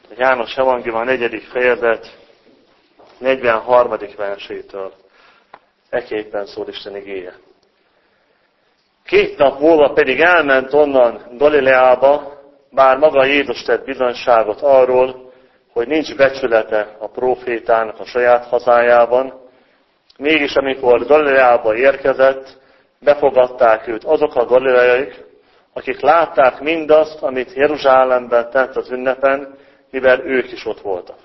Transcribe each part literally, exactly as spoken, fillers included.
János Evangélium a negyedik fejezet negyvenharmadik versétől. Eképpen szól Isten igéje. Két nap múlva pedig elment onnan Galileába, bár maga Jézus tett bizonyságot arról, hogy nincs becsülete a prófétának a saját hazájában. Mégis amikor Galileába érkezett, befogadták őt azok a galileaiak, akik látták mindazt, amit Jeruzsálemben tett az ünnepen, mivel ők is ott voltak.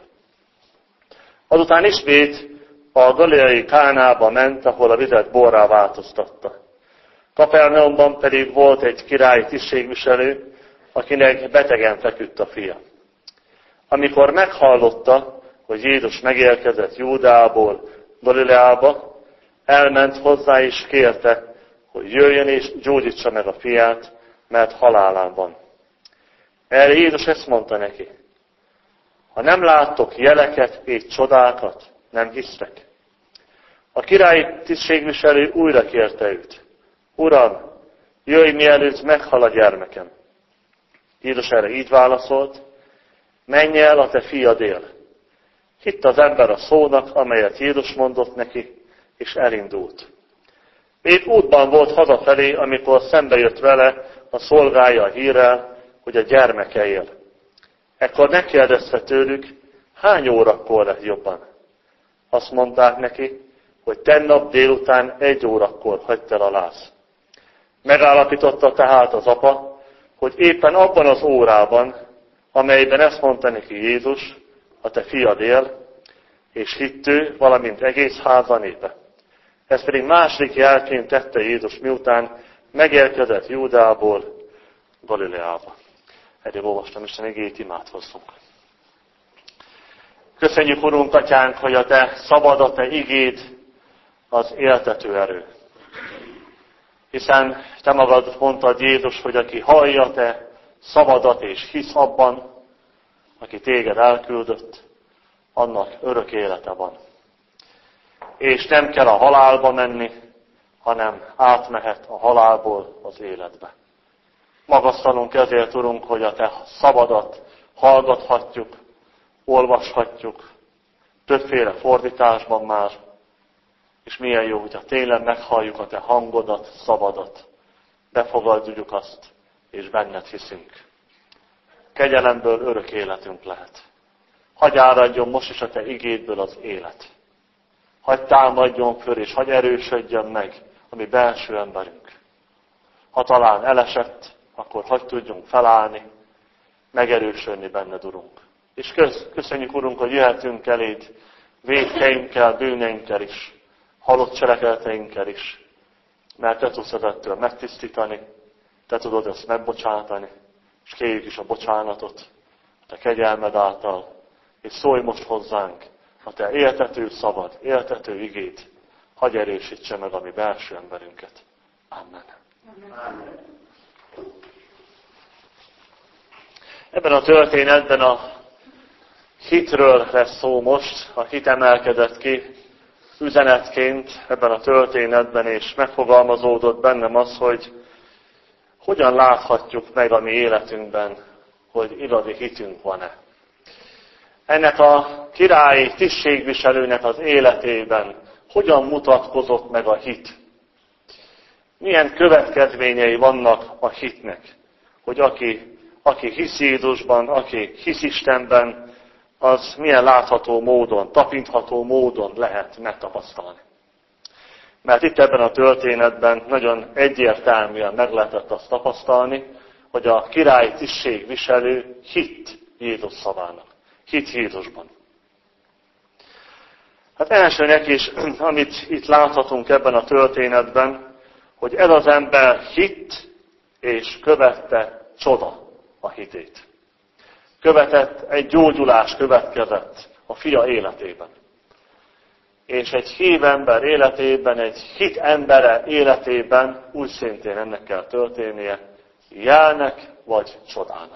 Azután ismét a galileai Kánába ment, ahol a vizet borrá változtatta. Kapernaumban pedig volt egy királyi tisztségviselő, akinek betegen feküdt a fia. Amikor meghallotta, hogy Jézus megérkezett Júdeából Galileába, elment hozzá és kérte, hogy jöjjön és gyógyítsa meg a fiát, mert halálán van. Erre Jézus ezt mondta neki: ha nem láttok jeleket és csodákat, nem hisztek. A királyi tisztségviselő újra kérte őt: Uram, jöjj mielőtt meghal a gyermekem. Jézus erre így válaszolt: menj el, a te fiad él. Hitt az ember a szónak, amelyet Jézus mondott neki, és elindult. Épp útban volt hazafelé, amikor szembe jött vele a szolgája a hírrel, hogy a gyermeke él. Ekkor megkérdezte tőlük, hány órakor lett jobban. Azt mondták neki, hogy tennap délután egy órakor hagyt el a láz. Megállapította tehát az apa, hogy éppen abban az órában, amelyben ezt mondta neki Jézus, a te fiad él, és hittő, valamint egész háza népe. Ez pedig második jelként tette Jézus, miután megérkezett Júdeából Galileába. Eddig olvastam Isten igéjét, imádkozzunk. Köszönjük, Urunk, Atyánk, hogy a te szabad, a te igéd az éltető erő. Hiszen te magad mondtad, Jézus, hogy aki hallja te szabadat és hisz abban, aki téged elküldött, annak örök élete van. És nem kell a halálba menni, hanem átmehet a halálból az életbe. Magasztalunk ezért, Urunk, hogy a te szabadat hallgathatjuk, olvashatjuk, többféle fordításban már, és milyen jó, hogyha tényleg meghalljuk a te hangodat, szabadat, befogadjuk azt, és benned hiszünk. Kegyelemből örök életünk lehet. Hagy áradjon most is a te igédből az élet. Hagy támadjon föl, és hagy erősödjön meg a mi belső emberünk. Ha talán elesett, akkor hagy tudjunk felállni, megerősödni benned, Urunk. És köszönjük, Urunk, hogy jöhetünk eléd vétkeinkkel, bűneinkkel is, halott cselekedeteinkkel is, mert te tudsz ezettől megtisztítani, te tudod ezt megbocsátani, és kérjük is a bocsánatot a te kegyelmed által, és szólj most hozzánk a te éltető szabad, éltető igét, hagy erősítse meg a mi belső emberünket. Amen. Amen. Ebben a történetben a hitről lesz szó most, a hit emelkedett ki üzenetként ebben a történetben, és megfogalmazódott bennem az, hogy hogyan láthatjuk meg a mi életünkben, hogy igazi hitünk van-e. Ennek a királyi tisztségviselőnek az életében hogyan mutatkozott meg a hit? Milyen következményei vannak a hitnek? Hogy aki, aki hisz Jézusban, aki hisz Istenben, az milyen látható módon, tapintható módon lehet megtapasztalni. Mert itt ebben a történetben nagyon egyértelműen meg lehetett azt tapasztalni, hogy a királyi tisztségviselő hitt Jézus szavának. Hitt Jézusban. Hát elsőnek is, amit itt láthatunk ebben a történetben, hogy ez az ember hitt és követte csoda a hitét. Követett, egy gyógyulás következett a fia életében. És egy hív ember életében, egy hit embere életében úgy szintén ennek kell történnie, jelnek vagy csodának.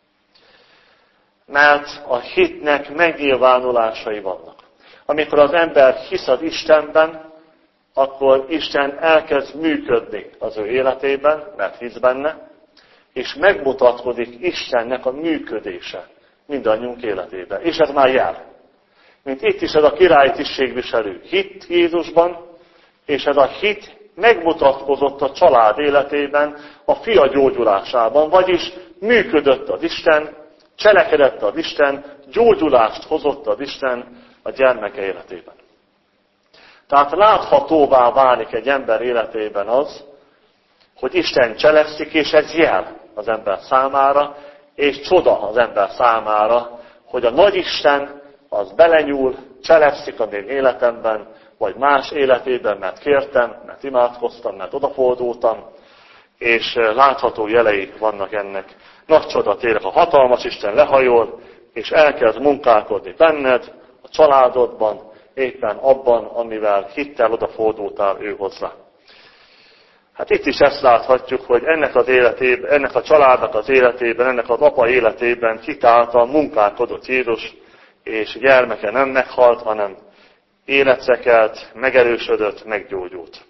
Mert a hitnek megnyilvánulásai vannak. Amikor az ember hisz az Istenben, akkor Isten elkezd működni az ő életében, mert hisz benne, és megmutatkozik Istennek a működése mindannyiunk életében. És ez már jár. Mint itt is ez a királyi tisztségviselő hit Jézusban, és ez a hit megmutatkozott a család életében, a fia gyógyulásában, vagyis működött az Isten, cselekedett az Isten, gyógyulást hozott az Isten a gyermeke életében. Tehát láthatóvá válik egy ember életében az, hogy Isten cselekszik, és ez jel az ember számára, és csoda az ember számára, hogy a nagy Isten az belenyúl, cselekszik a én életemben, vagy más életében, mert kértem, mert imádkoztam, mert odafordultam, és látható jelei vannak ennek. Nagy csoda tényleg, a hatalmas Isten lehajol, és elkezd munkálkodni benned, a családodban, éppen abban, amivel hittel odafordultál ő hozzá. Hát itt is ezt láthatjuk, hogy ennek az életében, ennek a családnak az életében, ennek az apa életében hitáltal munkálkodott Jézus, és gyermeke nem meghalt, hanem életszekelt, megerősödött, meggyógyult.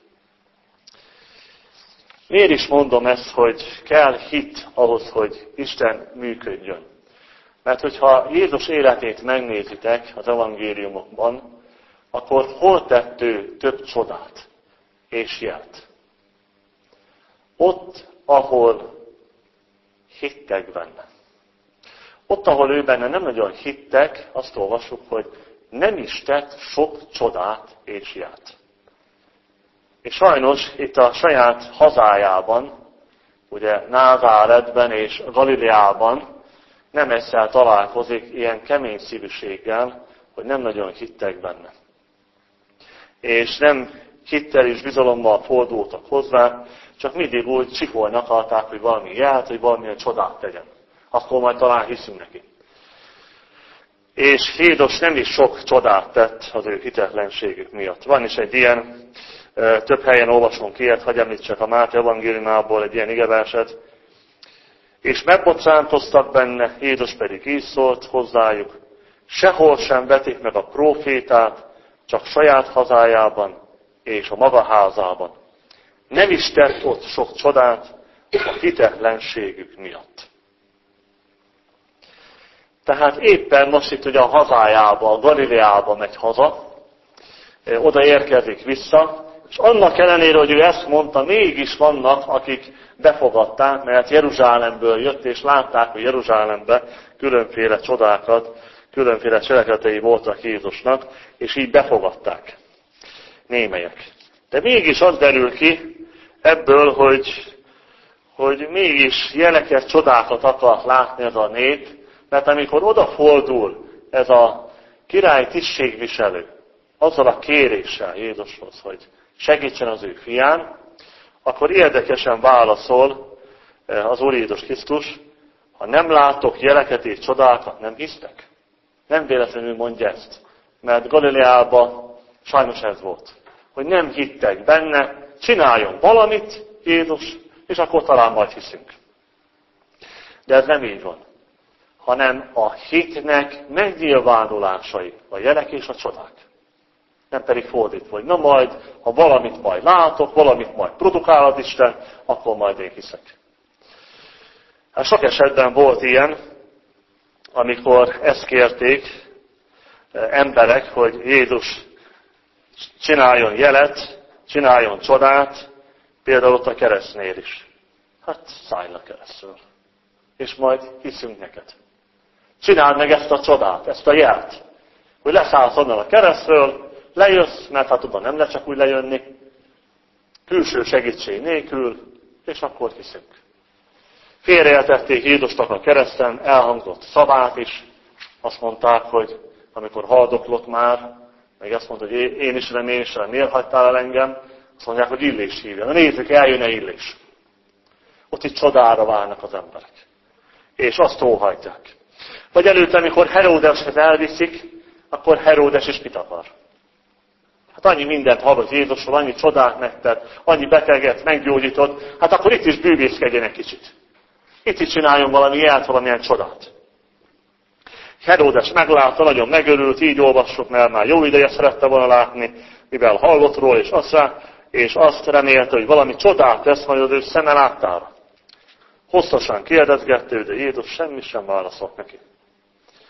Miért is mondom ezt, hogy kell hit ahhoz, hogy Isten működjön? Mert hogyha Jézus életét megnézitek az evangéliumokban, akkor hol tett ő több csodát és jelt? Ott, ahol hittek benne. Ott, ahol ő benne nem nagyon hittek, azt olvassuk, hogy nem is tett sok csodát és jelt. És sajnos itt a saját hazájában, ugye Názáretben és Galileában nem egyszer találkozik ilyen kemény szívűséggel, hogy nem nagyon hittek benne. És nem hittel és bizalommal fordultak hozzá, csak mindig úgy csikolni akarták, hogy valami jelt, hogy valamilyen csodát tegyen. Akkor majd talán hiszünk neki. És Jézus nem is sok csodát tett az ő hitetlenségük miatt. Van is egy ilyen, több helyen olvasunk ilyet, hadd említsek a Máté evangéliumából egy ilyen igeverset. És megbocsánkoztak benne, Jézus pedig így szólt hozzájuk, sehol sem vetik meg a prófétát, csak saját hazájában és a maga házában. Nem is tett ott sok csodát a hitetlenségük miatt. Tehát éppen most itt ugye a hazájába, a Galileába megy haza, oda érkezik vissza, és annak ellenére, hogy ő ezt mondta, mégis vannak, akik befogadták, mert Jeruzsálemből jött, és látták, hogy Jeruzsálemben különféle csodákat, különféle cselekedetei voltak Jézusnak, és így befogadták némelyek. De mégis az derül ki ebből, hogy, hogy mégis jeleket, csodákat akart látni ez a nép, mert amikor odafordul ez a király tisztségviselő, azzal a kéréssel Jézushoz, hogy segítsen az ő fián, akkor érdekesen válaszol az Úr Jézus Krisztus, ha nem látok jeleket és csodákat, nem hisztek. Nem véletlenül mondja ezt, mert Galileában sajnos ez volt, hogy nem hittek benne, csináljon valamit Jézus, és akkor talán majd hiszünk. De ez nem így van, hanem a hitnek megnyilvánulásai, a jelek és a csodák. Nem pedig fordítva, hogy na majd, ha valamit majd látok, valamit majd produkál az Isten, akkor majd én hiszek. Hát sok esetben volt ilyen, amikor ezt kérték emberek, hogy Jézus csináljon jelet, csináljon csodát, például ott a keresztnél is. Hát szállj a keresztről, és majd hiszünk neked. Csináld meg ezt a csodát, ezt a jelt, hogy leszállsz onnan a keresztről, lejössz, mert hát oda nem lehet csak úgy lejönni, külső segítség nélkül, és akkor hiszünk. Félreértették Jézusnak a kereszten, elhangzott szavát is, azt mondták, hogy amikor haldoklott már, meg azt mondta, hogy én is remélésre, miért hagytál el engem, azt mondják, hogy Illés hívja. Na nézzük, eljön-e Illés. Ott itt csodára válnak az emberek. És azt óhajtják. Vagy előtte, amikor Heródeshez elviszik, akkor Heródes is mit akar? Hát annyi mindent hallott Jézusról, annyi csodát megtett, annyi beteget meggyógyított, hát akkor itt is bűvészkedjen egy kicsit. Itt is csináljon valami jelt, valamilyen csodát. Heródes meglátta, nagyon megörült, így olvassuk, mert már jó ideje szerette volna látni, mivel hallott róla, és azt, rá, és azt remélte, hogy valami csodát tesz majd az ő szeme láttára. Hosszasan kérdezgette ő, de Jézus semmi sem válaszolt neki.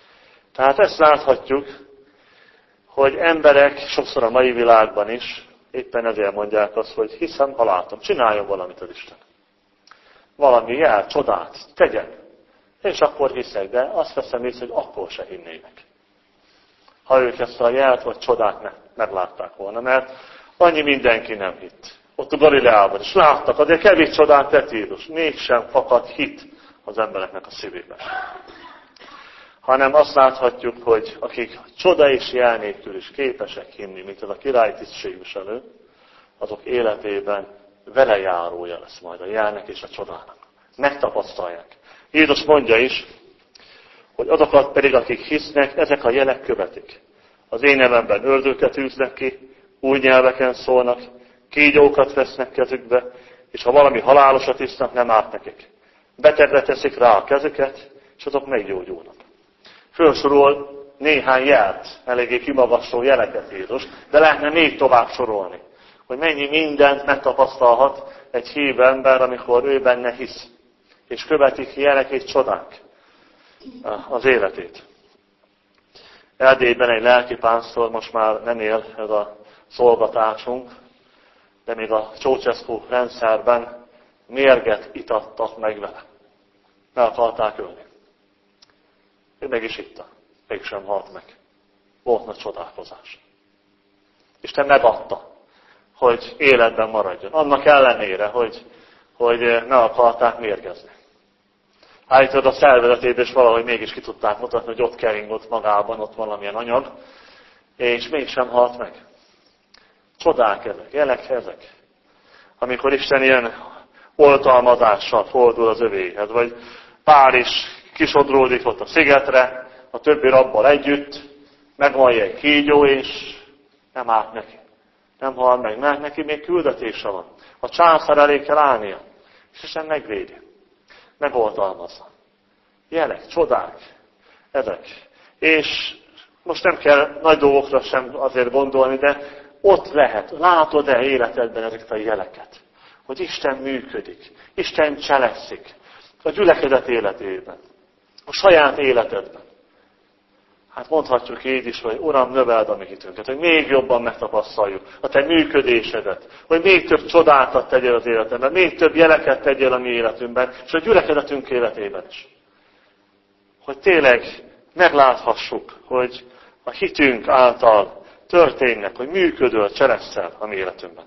Tehát ezt láthatjuk, hogy emberek sokszor a mai világban is éppen ezért mondják azt, hogy hiszem, ha látom, csináljon valamit az Isten. Valami jel, csodát, tegyen. És akkor hiszek, de azt veszem észre, hogy akkor se hinnének. Ha ők ezt a jelt vagy csodát ne, meglátták volna, mert annyi mindenki nem hitt. Ott a Galileában is láttak, azért kevés csodát tett Jézus. Mégsem fakad hit az embereknek a szívében. Hanem azt láthatjuk, hogy akik csoda és jel nélkül is képesek hinni, mint ez a királyi tisztségviselő, azok életében velejárója lesz majd a jelnek és a csodának. Megtapasztalják. Jézus mondja is, hogy azokat pedig, akik hisznek, ezek a jelek követik. Az én nevemben ördögöket űznek ki, új nyelveken szólnak, kígyókat vesznek kezükbe, és ha valami halálosat isznak, nem árt nekik. Betegre teszik rá a kezüket, és azok meggyógyulnak. Fölsorol néhány jelt, eléggé kimagasló jeleket Jézus, de lehetne még tovább sorolni, hogy mennyi mindent megtapasztalhat egy hívő ember, amikor ő benne hisz, és követik jelek és csodák az életét. Erdélyben egy lelkipásztor, most már nem él ez a szolgatásunk, de még a Ceausescu rendszerben mérget itattak meg vele. Meg akarták ölni. Ő meg is itta. Mégsem halt meg. Volt nagy csodálkozás. Isten megadta, hogy életben maradjon. Annak ellenére, hogy, hogy ne akarták mérgezni. Állítod a szervezetében, és valahogy mégis ki tudták mutatni, hogy ott keringott magában, ott valamilyen anyag, és mégsem halt meg. Csodák ezek, jelek ezek. Amikor Isten ilyen oltalmazással fordul az övéhez, vagy Pál is kisodródik ott a szigetre, a többi rabbal együtt, megvallja egy kígyó, és nem árt neki. Nem hal meg, mert neki még küldetése van. A császár elé kell állnia, és Isten megvédi. Megoltalmazza. Jelek, csodák, ezek. És most nem kell nagy dolgokra sem azért gondolni, de ott lehet, látod-e életedben ezeket a jeleket? Hogy Isten működik, Isten cselekszik a gyülekezet életében, a saját életedben. Hát mondhatjuk így is, hogy Uram, növeld a mi hitünket, hogy még jobban megtapasztaljuk a te működésedet, hogy még több csodákat tegyél az életemben, még több jeleket tegyél a mi életünkben, és a gyülekezetünk életében is. Hogy tényleg megláthassuk, hogy a hitünk által történnek, hogy működöl, cselekszel a mi életünkben.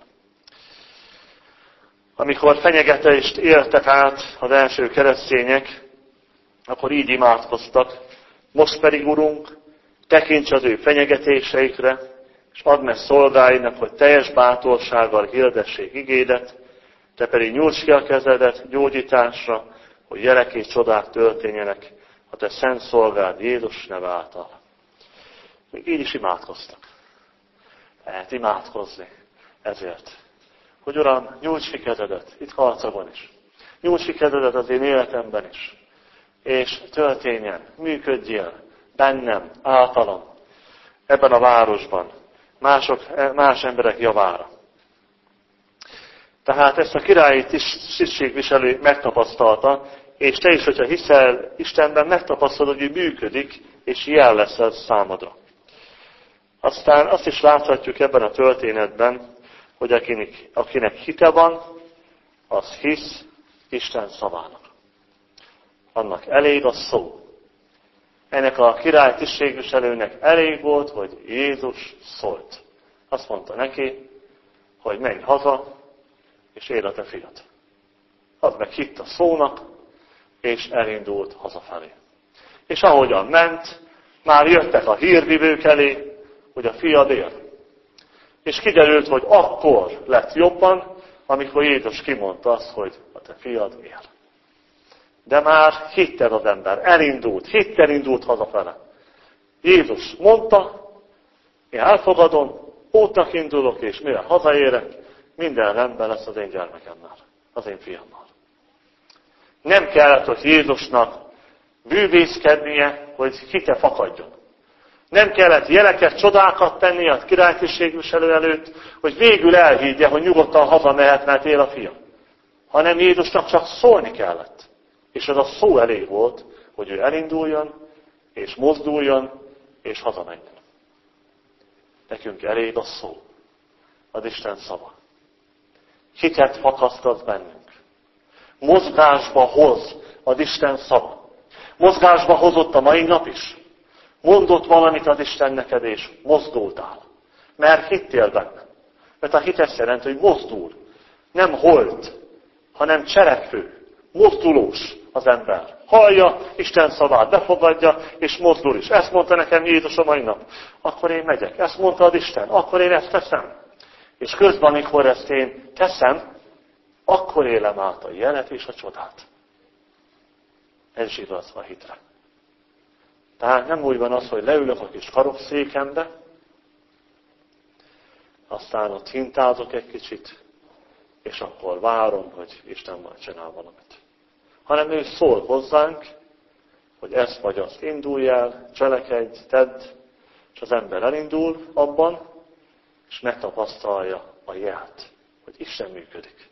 Amikor fenyegetést éltek át az első keresztények, akkor így imádkoztak, most pedig, Urunk, tekints az ő fenyegetéseikre, és add meg szolgáinak, hogy teljes bátorsággal hirdessék igédet, te pedig nyújtsd ki a kezedet gyógyításra, hogy jelek és csodák történjenek a te szent szolgád Jézus neve által. Még így is imádkoztak. Lehet imádkozni ezért. Hogy Uram, nyújtsd ki kezedet, itt Harcagon is. Nyújtsd ki kezedet az én életemben is. És történjen, működjél bennem, általam, ebben a városban, mások, más emberek javára. Tehát ezt a királyi tisztségviselő megtapasztalta, és te is, hogyha hiszel Istenben, megtapasztalod, hogy működik, és jel lesz ez számodra. Aztán azt is láthatjuk ebben a történetben, hogy akinek, akinek hite van, az hisz Isten szavának. Annak elég a szó. Ennek a király tisztségviselőnek elég volt, hogy Jézus szólt. Azt mondta neki, hogy menj haza, és éld a te fiat. Az meg hitt a szónak, és elindult hazafelé. És ahogyan ment, már jöttek a hírvivők elé, hogy a fiad él. És kiderült, hogy akkor lett jobban, amikor Jézus kimondta azt, hogy a te fiad él. De már hitted az ember, elindult, hittel indult hazafele. Jézus mondta, én elfogadom, útnak indulok, és mire hazaérek, minden rendben lesz az én gyermekemmel, az én fiammal. Nem kellett, hogy Jézusnak bűvészkednie, hogy hite fakadjon. Nem kellett jeleket, csodákat tennie a királytisztségviselő előtt, hogy végül elhiggye, hogy nyugodtan hazamehet, mert él a fia. Hanem Jézusnak csak szólni kellett. És ez a szó elég volt, hogy ő elinduljon, és mozduljon, és hazamenjen. Nekünk elég a szó, az Isten szava. Hitet fakasztat bennünk. Mozgásba hoz az Isten szava. Mozgásba hozott a mai nap is. Mondott valamit az Isten neked, és mozdultál. Mert hittél benne. Mert a hit ezt jelenti, hogy mozdul. Nem holt, hanem cselekvő. Mozdulós az ember. Hallja Isten szavát, befogadja, és mozdul is. Ezt mondta nekem Jézus a mai nap. Akkor én megyek. Ezt mondta az Isten. Akkor én ezt teszem. És közben, amikor ezt én teszem, akkor élem át a jelet és a csodát. Ez is igaz a hitre. Tehát nem úgy van az, hogy leülök a kis karokszékembe, aztán ott hintázok egy kicsit, és akkor várom, hogy Isten majd csinál valamit. Hanem ő szól hozzánk, hogy ezt vagy azt indulj el, cselekedj, tedd, és az ember elindul abban, és megtapasztalja a jelt, hogy Isten működik.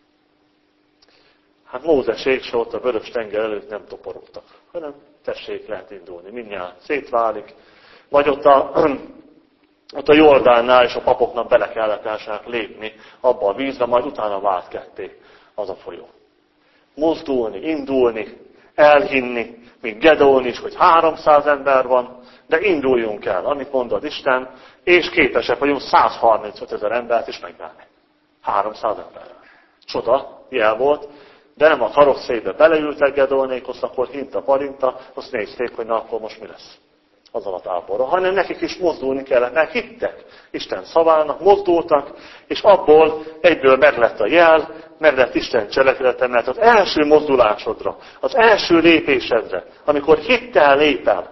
Hát Mózesék se ott a vörös tenger előtt nem toporogtak, hanem tessék, lehet indulni, mindjárt szétválik. Vagy ott a, ott a Jordánnál és a papoknak bele kellett elsőnek lépni abba a vízbe, majd utána vált ketté az a folyó. Mozdulni, indulni, elhinni, mint Gedeon is, hogy háromszáz ember van, de induljunk el, amit mondod Isten, és képesek vagyunk százharmincöt ezer embert is megválni. háromszáz emberrel. Csoda, jel volt, de nem a karosszékbe beleültek Gedeonékhoz, akkor hinta, parinta, azt nézték, hogy na akkor most mi lesz azzal a táborra. Hanem nekik is mozdulni kellett, mert hittek Isten szavának, mozdultak, és abból egyből meglett a jel, meglett Isten cselekedete, mert az első mozdulásodra, az első lépésedre, amikor hittel lépel,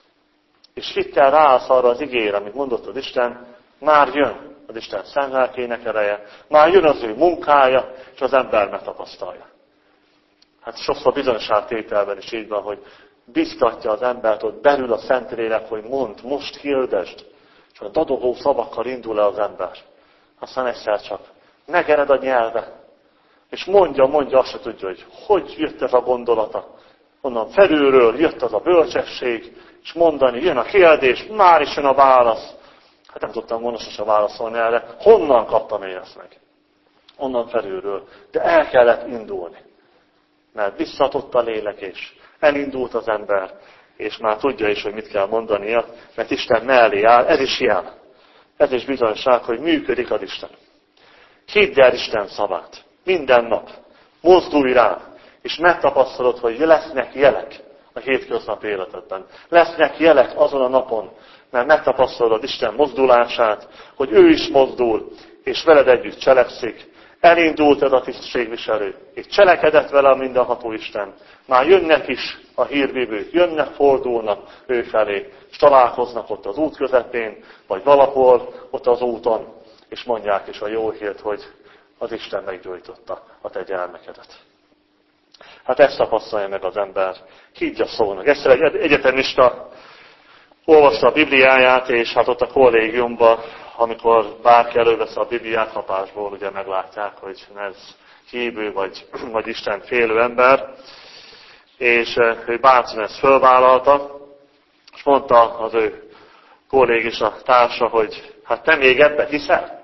és hittel ráállsz arra az igére, amit mondott az Isten, már jön az Isten szent lelkének ereje, már jön az ő munkája, és az ember megtapasztalja. Hát sokszor bizonyságtételben is így van, hogy biztatja az embert ott belül a Szentlélek, hogy mondd, most hirdesd, és a dadogó szavakkal indul le az ember. Aztán egyszer csak megered a nyelve, és mondja, mondja, azt se tudja, hogy hogy jött ez a gondolata. Onnan felülről jött az a bölcsesség, és mondani, jön a kérdés, már is jön a válasz. Hát nem tudtam volna sose válaszolni erre. Honnan kaptam én ezt meg? Onnan felülről. De el kellett indulni. Mert visszatott a lélek, és elindult az ember, és már tudja is, hogy mit kell mondania, mert Isten mellé áll, ez is jel. Ez is bizonyság, hogy működik az Isten. Hidd el Isten szavát. Minden nap. Mozdulj rá, és megtapasztalod, hogy lesznek jelek a hétköznapi életedben. Lesznek jelek azon a napon, mert megtapasztalod Isten mozdulását, hogy ő is mozdul, és veled együtt cselekszik. Elindult ez a tisztségviselő, és cselekedett vele a mindenható Isten. Már jönnek is a hírvívők, jönnek, fordulnak ő felé, és találkoznak ott az út közepén, vagy valahol ott az úton, és mondják is a jó hírt, hogy az Isten meggyógyította a te gyermekedet. Hát ezt tapasztalja meg az ember. Higgy a szónak. Egyszer egy egyetemista olvasta a Bibliáját, és hát ott a kollégiumban, amikor bárki elővesz a Bibliát kapásból, ugye meglátják, hogy ez hívő, vagy, vagy Isten félő ember, és ő bátran ezt fölvállalta, és mondta az ő kollégisa társa, hogy hát te még ebbe hiszel?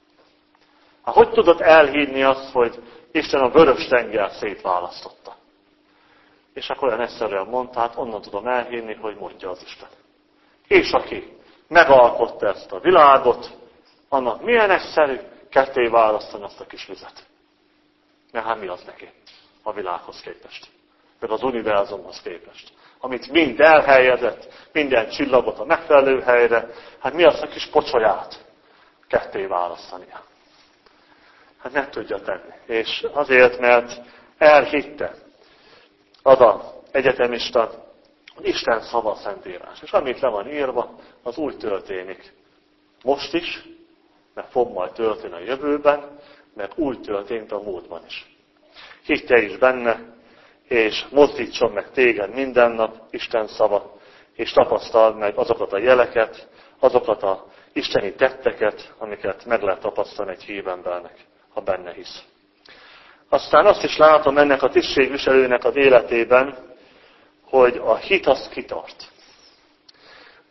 Hát hogy tudod elhinni azt, hogy Isten a vörös tenger szétválasztotta? És akkor olyan egyszerűen mondta, hát onnan tudom elhinni, hogy mondja az Isten. És aki megalkotta ezt a világot, annak milyen egyszerű ketté választani azt a kis vizet. Mert hát mi az neki a világhoz képest, meg az univerzumhoz képest. Amit mind elhelyezett, minden csillagot a megfelelő helyre, hát mi az a kis pocsolyát ketté választania. Hát nem tudja tenni. És azért, mert elhitte az az egyetemista, hogy Isten szava Szentírás. És amit le van írva, az úgy történik. Most is, mert fog majd történni a jövőben, mert úgy történt a múltban is. Higgye is benne, és mozdítson meg téged minden nap Isten szava, és tapasztald meg azokat a jeleket, azokat az isteni tetteket, amiket meg lehet tapasztalni egy hívembernek, ha benne hisz. Aztán azt is látom ennek a tisztségviselőnek az életében, hogy a hit az kitart.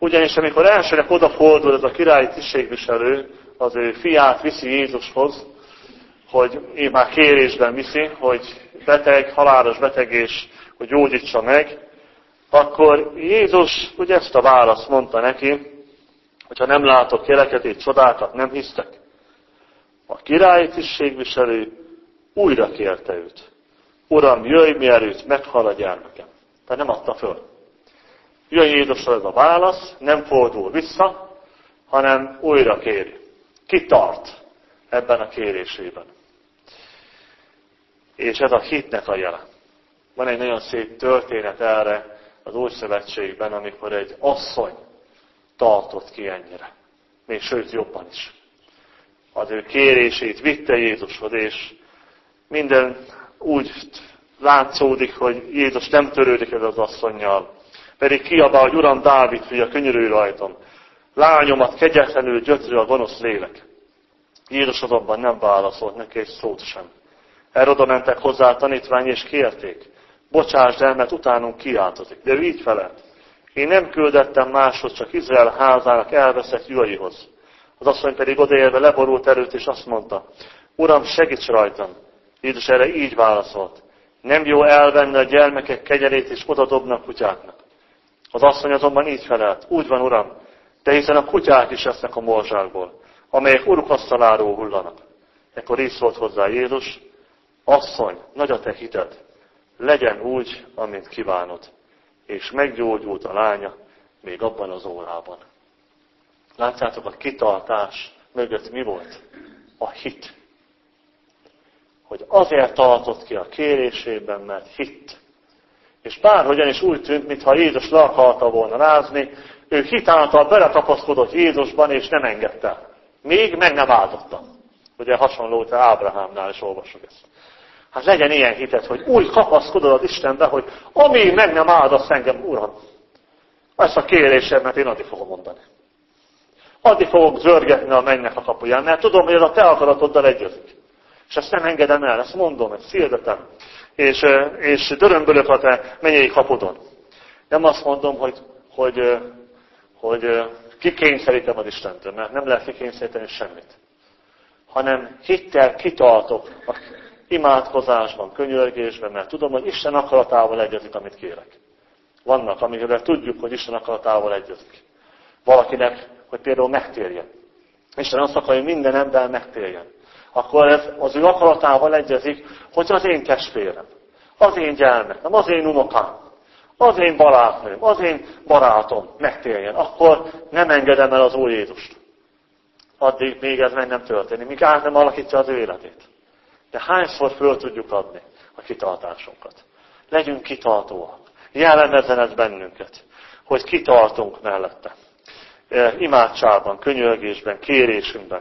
Ugyanis amikor elsőnek odafordul ez a királyi tisztségviselő, az ő fiát viszi Jézushoz, hogy én már kérésben viszi, hogy beteg, halálos beteg, és hogy gyógyítsa meg, akkor Jézus ugye ezt a választ mondta neki, hogyha nem látok jeleket és csodákat, nem hisztek. A királyi tisztségviselő újra kérte őt. Uram, jöjj, mielőtt meghal a gyermekem. Tehát nem adta föl. Jön Jézusra ez a válasz, nem fordul vissza, hanem újra kéri. Kitart ebben a kérésében. És ez a hitnek a jele. Van egy nagyon szép történet erre az Új Szövetségben, amikor egy asszony tartott ki ennyire. Még sőt jobban is. Az ő kérését vitte Jézushoz, és minden úgy látszódik, hogy Jézus nem törődik ez az asszonnyal. Pedig kiabál, hogy Uram, Dávid fia, könyörülj rajtam. Lányomat kegyetlenül gyötri a gonosz lélek. Jézus azonban nem válaszolt neki egy szót sem. Erre oda mentek hozzá a tanítvány, és kérték. Bocsásd el, mert utánunk kiáltozik. De ő így felelt. Én nem küldettem máshoz, csak Izrael házának elveszett juhaihoz. Az asszony pedig odaérve leborult erőt, és azt mondta, Uram, segíts rajtam. Jézus erre így válaszolt. Nem jó elvenni a gyermekek kegyelét, és odadobni a kutyáknak. Az asszony azonban így felelt. Úgy van, Uram, de hiszen a kutyák is esznek a morzsákból, amelyek uruk asztaláról hullanak. Ekkor így szólt hozzá Jézus, asszony, nagy a te hited, legyen úgy, amint kívánod. És meggyógyult a lánya még abban az órában. Látjátok, a kitartás mögött mi volt? A hit. Hogy azért tartott ki a kérésében, mert hitt. És bárhogyan is úgy tűnt, mintha Jézus le akarta volna rázni, ő hit által beletapaszkodott Jézusban, és nem engedte. Még meg nem áldotta. Ugye hasonló, hogy Ábrahámnál is olvassuk ezt. Hát legyen ilyen hitet, hogy úgy kapaszkodod az Istenbe, hogy amíg meg nem áldasz engem, Uram, ezt a kérésemet én addig fogom mondani. Addig fogok zörgetni a mennynek a kapuján, mert tudom, hogy ez a te akaratoddal egyezik. És ezt nem engedem el, ezt mondom, ezt szildetem. És, és dörömbölök a te mennyei kapudon. Nem azt mondom, hogy, hogy, hogy kikényszerítem az Istentől, mert nem lehet kikényszeríteni semmit. Hanem hittel kitartok a imádkozásban, könyörgésben, mert tudom, hogy Isten akaratával egyezik, amit kérek. Vannak, amikre tudjuk, hogy Isten akaratával egyezik. Valakinek, hogy például megtérjen. Isten azt akarja, hogy minden ember megtérjen. Akkor ez az ő akaratával egyezik, hogy az én testvérem, az én gyermekem, az én unokám, az én barátnőm, az én barátom megtérjen. Akkor nem engedem el az Úr Jézust. Addig még ez meg nem történik, míg át nem alakítja az ő életét. De hányszor föl tudjuk adni a kitartásunkat? Legyünk kitartóak. Jellemezzen ez bennünket, hogy kitartunk mellette. Imádságban, könyörgésben, kérésünkben.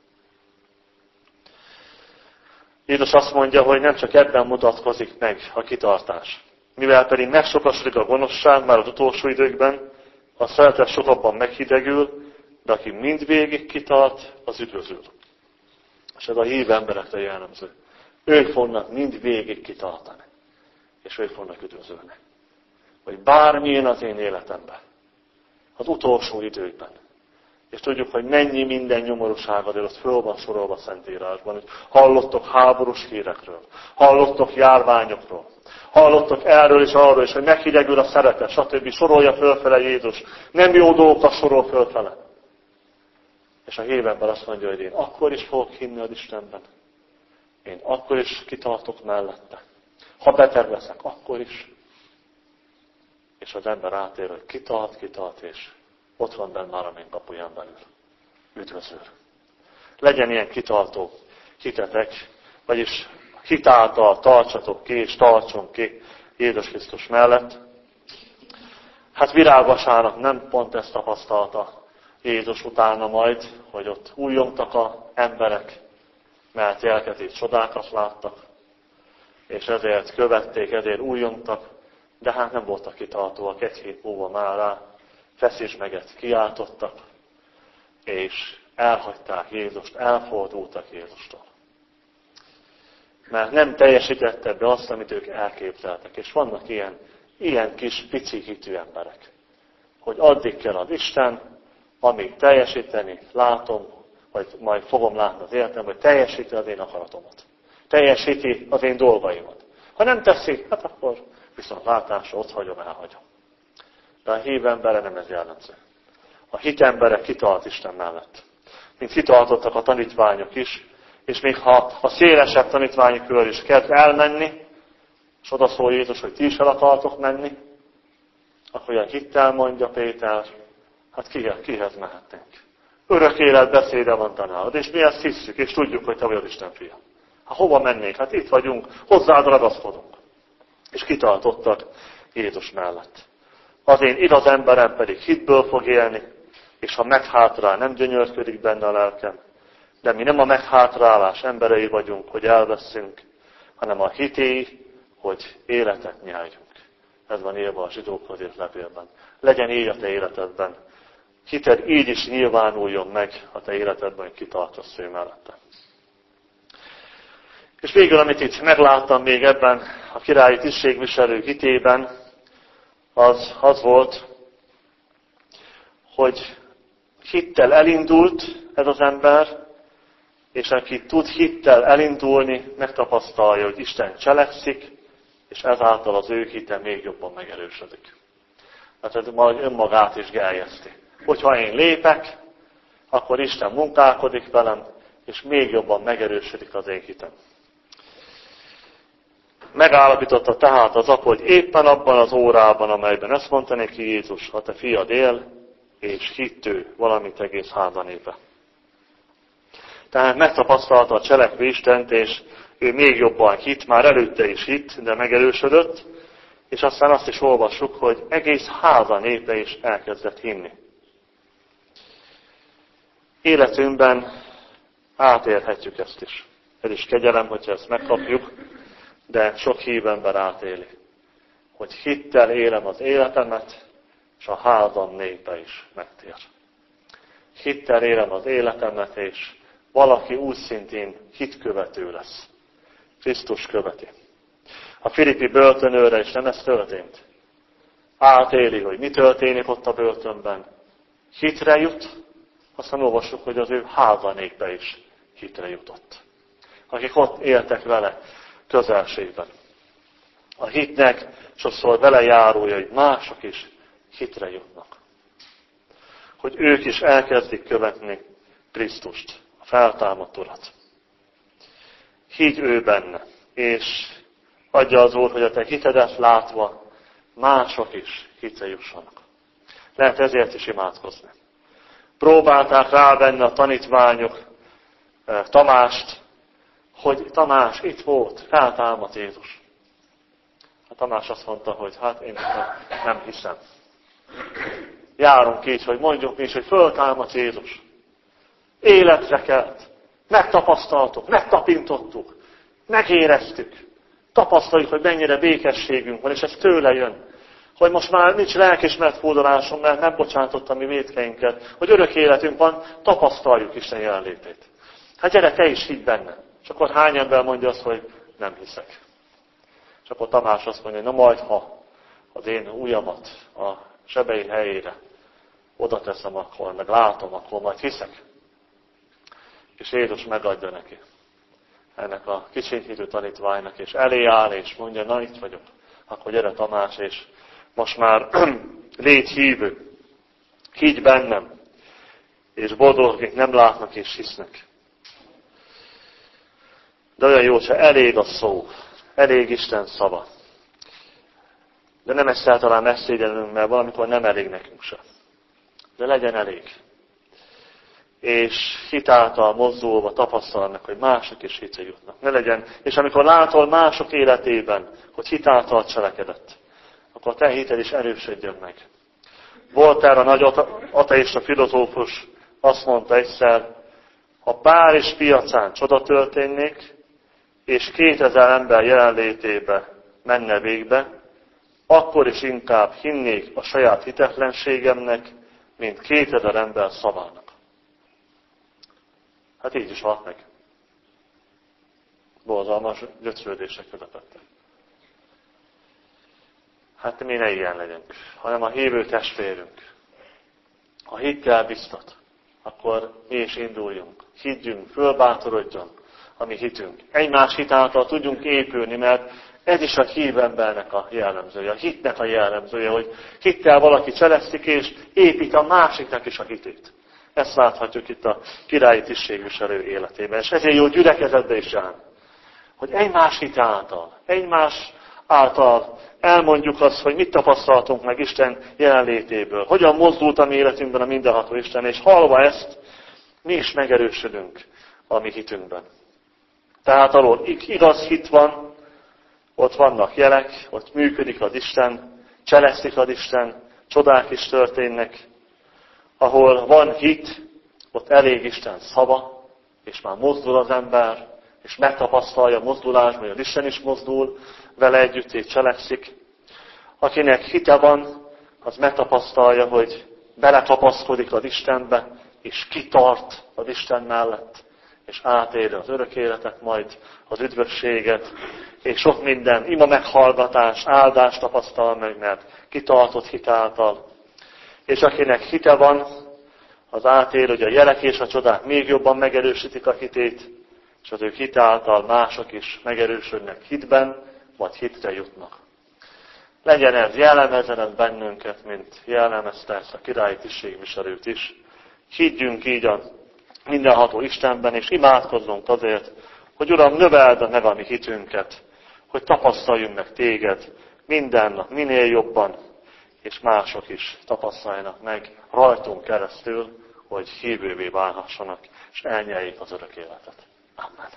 Jézus azt mondja, hogy nem csak ebben mutatkozik meg a kitartás. Mivel pedig megsokasodik a gonoszság már az utolsó időkben, a szeretet sokabban meghidegül, de aki mindvégig kitart, az üdvözül. És ez a hív emberekre jellemző. Ők fognak mindvégig kitartani. És ők fognak üdvözölni. Hogy bármilyen az én életemben. Az utolsó időkben. És tudjuk, hogy mennyi minden nyomorúság azért ott föl van sorolva a Szentírásban. Hogy hallottok háborús hírekről. Hallottok járványokról. Hallottok erről és arról is, hogy meghidegül a szeretet, stb. Sorolja fölfele Jézus. Nem jó dolgokat sorol fölfele. És a hívember azt mondja, hogy én akkor is fogok hinni az Istenben. Én akkor is kitartok mellette. Ha beteg leszek, akkor is. És az ember átér, hogy kitart, kitart, és ott van benne már a mély kapuján belül. Üdvözül. Legyen ilyen kitartó hitetek, vagyis hitáltal tartsatok ki, és tartson ki Jézus Krisztus mellett. Hát virágvasának nem pont ezt tapasztalta Jézus utána majd, hogy ott újjongtak az emberek, mert jelket és csodákat láttak, és ezért követték, ezért újjongtak, de hát nem voltak kitartóak, egy hét múlva már rá feszítsmeget kiáltottak, és elhagyták Jézust, elfordultak Jézustól. Mert nem teljesítette be azt, amit ők elképzeltek. És vannak ilyen, ilyen kis pici hitű emberek, hogy addig kell az Isten, amíg teljesíteni látom, vagy majd fogom látni az életem, hogy teljesíti az én akaratomat. Teljesíti az én dolgaimat. Ha nem teszi, hát akkor viszont látásra ott hagyom, elhagyom. De a hív embere nem ez jellemző. A hit embere kitart Isten mellett. Mint kitartottak a tanítványok is, és még ha a szélesebb tanítványi kör is kezd elmenni, és oda szól Jézus, hogy ti is el akartok menni, akkor olyan hittel mondja Péter, hát kihez, kihez mehetnénk? Örök élet beszéde van te nálad, és mi ezt hisszük, és tudjuk, hogy te vagy az Isten fia. Hát hova mennénk? Hát itt vagyunk, hozzád ragaszkodunk. És kitartottak Jézus mellett. Az én igaz emberem pedig hitből fog élni, és ha meghátrál, nem gyönyörködik benne a lelkem. De mi nem a meghátrálás emberei vagyunk, hogy elveszünk, hanem a hité, hogy életet nyeljünk. Ez van írva a zsidókhoz írt levélben. Legyen így a te életedben. Hited így is nyilvánuljon meg a te életedben, hogy kitartasz ő mellette. És végül, amit itt megláttam még ebben a királyi tisztségviselő hitében, az, az volt, hogy hittel elindult ez az ember, és aki tud hittel elindulni, megtapasztalja, hogy Isten cselekszik, és ezáltal az ő hite még jobban megerősödik. Hát ez majd önmagát is gerjeszti. Hogyha én lépek, akkor Isten munkálkodik velem, és még jobban megerősödik az én hitem. Megállapította tehát az apa, hogy éppen abban az órában, amelyben ezt mondta neki Jézus, ha te fiad él, és hitt ő valamit egész háza népe. Tehát megtapasztalta a cselekvő Istent, és ő még jobban hitt, már előtte is hitt, de megerősödött, és aztán azt is olvassuk, hogy egész háza népe is elkezdett hinni. Életünkben átérhetjük ezt is. Ez is kegyelem, hogyha ezt megkapjuk, de sok hív ember átéli. Hogy hittel élem az életemet, és a házam népe is megtér. Hittel élem az életemet, és valaki úgy szintén hitkövető lesz. Krisztus követi. A Filippi börtönőrre is nem ez történt. Átéli, hogy mi történik ott a börtönben. Hitre jut, aztán olvassuk, hogy az ő háza népe is hitre jutott. Akik ott éltek vele közelségben. A hitnek sokszor vele járója, hogy mások is hitre jutnak. Hogy ők is elkezdik követni Krisztust, a feltámadt Urat. Higgy ő benne, és adja az Úr, hogy a te hitedet látva mások is hitre jussanak. Lehet ezért is imádkozni. Próbálták rávenni a tanítványok Tamást, hogy Tamás itt volt, feltámadt Jézus. A Tamás azt mondta, hogy hát én nem hiszem. Járunk így, hogy mondjuk mi is, hogy föltámadt Jézus. Életre kelt. Megtapasztaltuk, megtapintottuk, megéreztük. Tapasztaljuk, hogy mennyire békességünk van, és ez tőle jön. Hogy most már nincs lelkismert fódolásom, mert nem bocsátott a mi vétkeinket. Hogy örök életünk van, tapasztaljuk Isten jelenlétét. Hát gyere, te is higgy benne. És akkor hány ember mondja azt, hogy nem hiszek. És akkor Tamás azt mondja, hogy na majd, ha az én ujjamat a sebei helyére oda teszem, akkor meg látom, akkor majd hiszek. És Jézus megadja neki, ennek a kicsinyhitű tanítványnak, és elé áll, és mondja, na itt vagyok. Akkor gyere Tamás, és most már légy hívő. Higgy bennem. És boldogok, akik nem látnak és hisznek. De olyan jó, ha elég a szó, elég Isten szava. De nem ezt talán megszégyenlünk, mert valamikor nem elég nekünk sem. De legyen elég. És hitáltal mozdulva tapasztalnak, hogy mások is hitre jutnak. Ne legyen. És amikor látod mások életében, hogy hitáltal cselekedett, akkor te hited is erősödjön meg. Voltaire a nagy ateista filozófus azt mondta egyszer, ha Párizs piacán csoda történnék, és kétezer ember jelenlétébe menne végbe, akkor is inkább hinnék a saját hitetlenségemnek, mint kétezer ember szavának. Hát így is halt meg. Borzalmas gyötrődések közepette. Hát mi ne ilyen legyünk, hanem a hívő testvérünk a hittel biztat, akkor mi is induljunk. Higgyünk, fölbátorodjon a mi hitünk. Egymás hit által tudjunk épülni, mert ez is a hív embernek a jellemzője, a hitnek a jellemzője, hogy hittel valaki cselekszik és épít a másiknak is a hitét. Ezt láthatjuk itt a királyi tisztségviselő életében. És ezért jó gyülekezetbe is jár, hogy egymás hit által, egymás által elmondjuk azt, hogy mit tapasztaltunk meg Isten jelenlétéből, hogyan mozdult a mi életünkben a mindenható Isten, és hallva ezt, mi is megerősödünk a mi hitünkben. Tehát ahol igaz hit van, ott vannak jelek, ott működik az Isten, cselekszik az Isten, csodák is történnek. Ahol van hit, ott elég Isten szava, és már mozdul az ember, és megtapasztalja a mozdulásban, hogy az Isten is mozdul, vele együtt és cselekszik. Akinek hite van, az megtapasztalja, hogy beletapaszkodik az Istenbe, és kitart az Isten mellett, és átéli az örök életet, majd az üdvösséget, és sok minden, ima meghallgatás, áldást tapasztal meg, mert kitartott hit által. És akinek hite van, az átél, hogy a jelek és a csodák még jobban megerősítik a hitét, és az ő hit által mások is megerősödnek hitben, vagy hitre jutnak. Legyen ez, jellemezzen ez bennünket, mint jellemezte ezt a királyi tisztségviselőt is. Higgyünk így a mindenható Istenben, és imádkozzunk azért, hogy Uram, növeld meg a mi hitünket, hogy tapasztaljunk meg téged minden nap, minél jobban, és mások is tapasztaljanak meg rajtunk keresztül, hogy hívővé válhassanak, és elnyeljék az örök életet. Amen.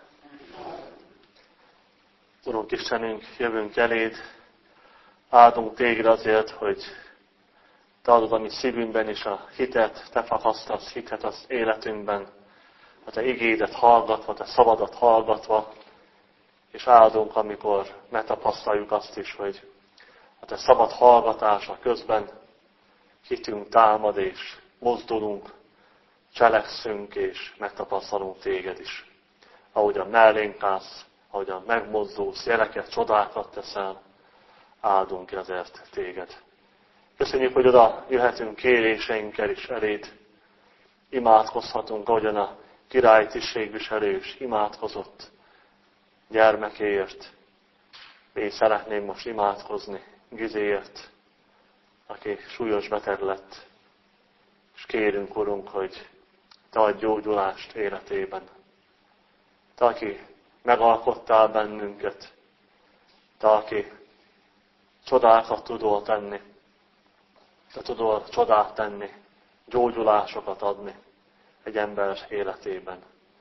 Urunk Istenünk, jövünk eléd, áldunk téged azért, hogy te adod a mi szívünkben is a hitet, te fakasztasz hitet az életünkben, a te igédet hallgatva, te szavadat hallgatva, és áldunk, amikor megtapasztaljuk azt is, hogy a te szabad hallgatása közben hitünk támad, és mozdulunk, cselekszünk, és megtapasztalunk téged is. Ahogyan mellénk állsz, ahogyan megmozdulsz, jeleket, csodákat teszel, áldunk ezért téged. Köszönjük, hogy oda jöhetünk kéréseinkkel is eléd. Imádkozhatunk, ahogyan a király tisztségviselő is imádkozott gyermekéért. Én szeretném most imádkozni Gizéért, aki súlyos beteg lett, és kérünk, Urunk, hogy te adj gyógyulást életében. Te, aki megalkottál bennünket, te, aki csodákat tudol tenni, te tudol csodát tenni, gyógyulásokat adni egy ember életében.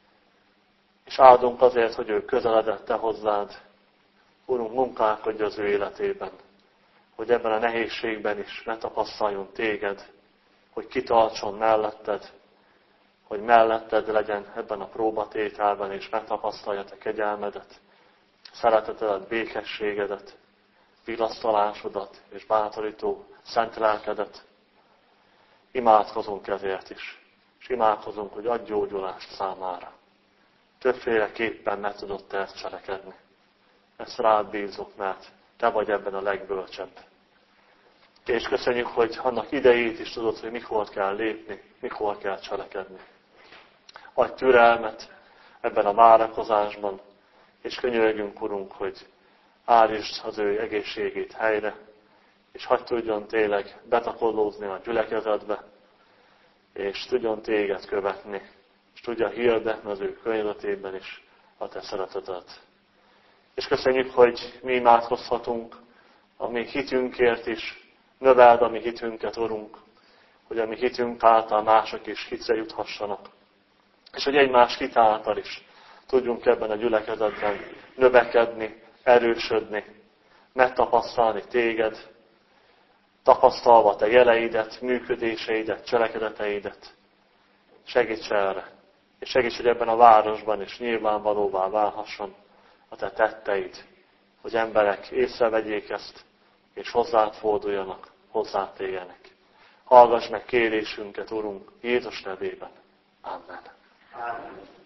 És áldunk azért, hogy ő közeledett te hozzád, Urunk, munkálkodj az ő életében, hogy ebben a nehézségben is megtapasztaljon téged, hogy kitartson melletted, hogy melletted legyen ebben a próbatételben, és megtapasztalja te kegyelmedet, szeretetedet, békességedet, vigasztalásodat és bátorító szent lelkedet. Imádkozunk ezért is, és imádkozunk, hogy adj gyógyulást számára. Többféleképpen meg tudod te ezt cselekedni. Ezt rád bízunk, mert te vagy ebben a legbölcsebb. És köszönjük, hogy annak idejét is tudod, hogy mikor kell lépni, mikor kell cselekedni. Adj türelmet ebben a várakozásban, és könyörgünk, Urunk, hogy állítsd az ő egészségét helyre, és hadd tudjon tényleg betakodózni a gyülekezetbe, és tudjon téged követni, és tudja hirdetni az ő környezetében is a te szeretetet. És köszönjük, hogy mi imádkozhatunk a mi hitünkért is, növeld a mi hitünket, Urunk, hogy a mi hitünk által mások is hitre juthassanak. És hogy egymás hit által is tudjunk ebben a gyülekezetben növekedni, erősödni, megtapasztalni téged, tapasztalva te jeleidet, működéseidet, cselekedeteidet. Segíts erre, és segíts, hogy ebben a városban is nyilvánvalóvá válhasson a te tetteid, hogy emberek észrevegyék ezt, és hozzád forduljanak, hozzád térjenek. Hallgass meg kérésünket, Urunk, Jézus nevében. Amen. Amen.